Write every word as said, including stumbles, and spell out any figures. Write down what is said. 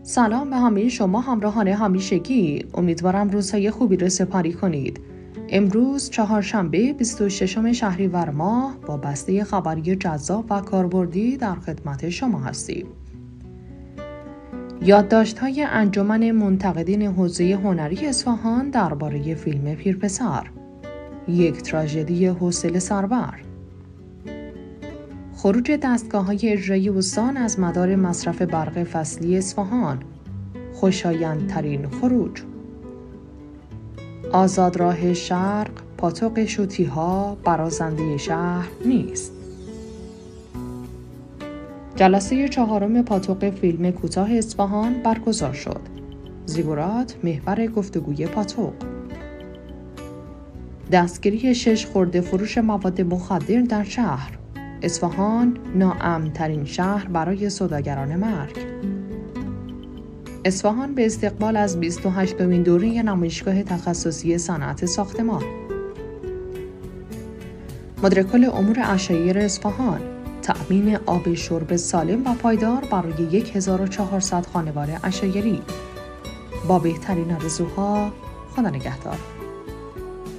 سلام به همه شما همراهان همیشگی. امیدوارم روزهای خوبی رو سپری کنید. امروز چهارشنبه بیست و ششم شهریور ماه با بسته خبری جذاب و کاربردی در خدمت شما هستیم. یادداشت‌های انجمن منتقدین حوزه هنری اصفهان درباره فیلم پیرپسر، یک تراژدی حوصله سربر، خروج دستگاه‌های اجرایی استان از مدار مصرف برق فصلی اصفهان، خوشایندترین خروج، آزادراه شرق، پاتوق شوتی‌ها برازنده شهر نیست. جلسه چهارم پاتوق فیلم کوتاه اصفهان برگزار شد. زیگورات محور گفتگوی پاتوق. دستگیری شش خرده فروش مواد مخدر در شهر. اصفهان ناامن‌ترین شهر برای سوداگران مرگ. اصفهان به استقبال از بیست و هشتمین دوره نمایشگاه تخصصی صنعت ساختمان. مدیرکل امور عشایر اصفهان، تأمین آب شرب سالم و پایدار برای هزار و چهارصد خانوار عشایری. با بهترین آرزوها، خدا نگهدار.